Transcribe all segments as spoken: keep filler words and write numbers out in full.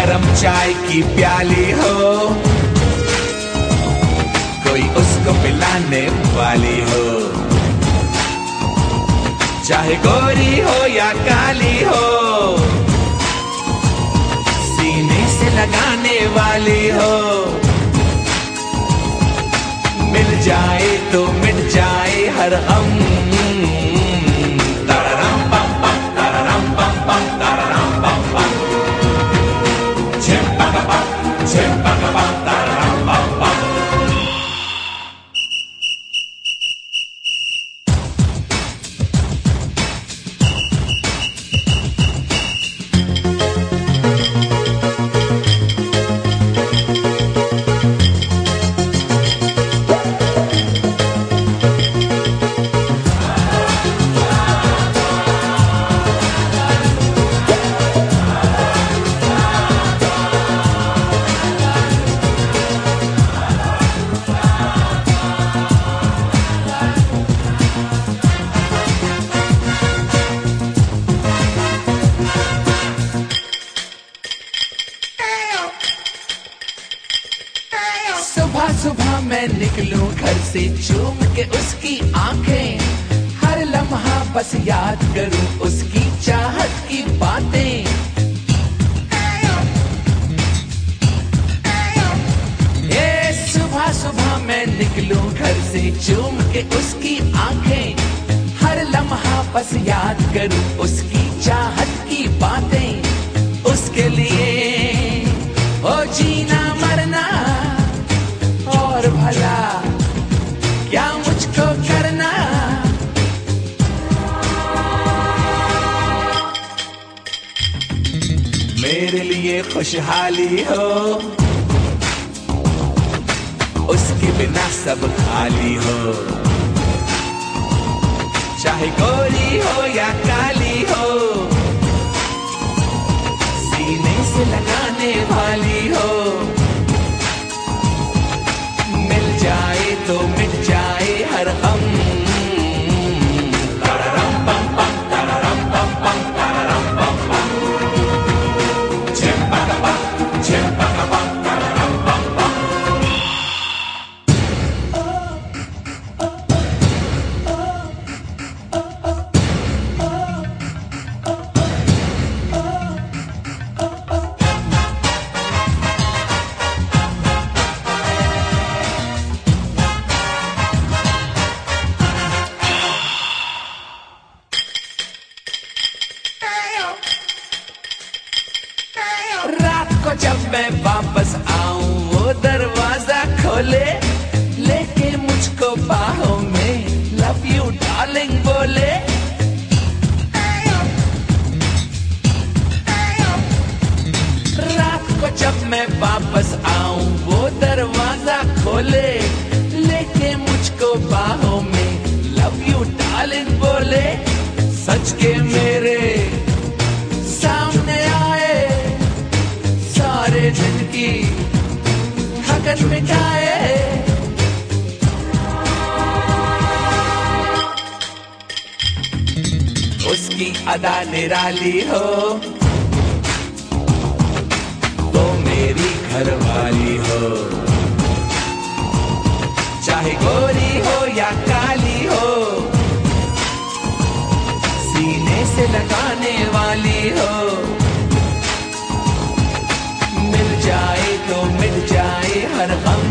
गरम चाय की प्याली हो, कोई उसको पिलाने वाली हो, चाहे गोरी हो या काली हो, सीने से लगाने वाली हो। मिल जाए तो मिट जाए हर गम। तररम पम पम तररम पम पम तररम पम पम, झिम पक पम झिम पक पम तररम पम पम। सुबह सुबह मैं निकलूं घर से चूम के उसकी आंखें, हर लम्हा बस याद करूं उसकी चाहत की बातें। ये सुबह सुबह मैं निकलूं घर से चूम के उसकी आंखें, हर लम्हा बस याद करूं उसकी चाहत की बातें। उसके लिए ओ जीना मरना और भला क्या मुझको करना। मेरे लिए खुशहाली हो, उसके बिना सब खाली हो, चाहे गोरी हो या काली हो, सीने से लगाने वाली हो। मिल जाए तो मिट जाए हर गम। तररम पम पम तररम पम पम तररम पम पम, झिम पक पम झिम पक पम तररम पम पम। रात को जब मैं वापस आऊं वो दरवाजा खोले, लेके मुझको बाहों में लव यू डार्लिंग बोले। रात को जब मैं वापस आऊं वो दरवाजा खोले, लेके मुझको बाहों में लव यू डार्लिंग बोले। सच के मेरे सामने आए, सारे दिन की थकन मिटाए। उसकी अदा निराली हो, वो मेरी घरवाली हो, चाहे गोरी हो या काली हो, सीने से लगाने वाली हो। मिल जाए तो मिट जाए हर गम।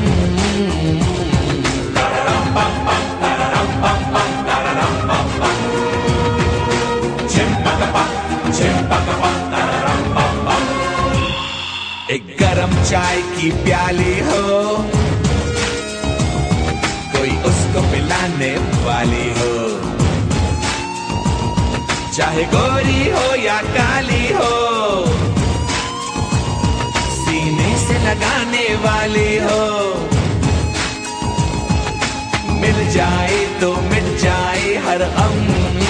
तररम पम पम तररम पम पम तररम पम पम, झिम पक पम झिम पक पम तररम पम पम। एक गरम चाय की प्याली हो, कोई उसको पिलाने वाली हो, चाहे गोरी हो या काली हो, सीने से लगाने वाली हो। मिल जाए तो मिट जाए हर गम।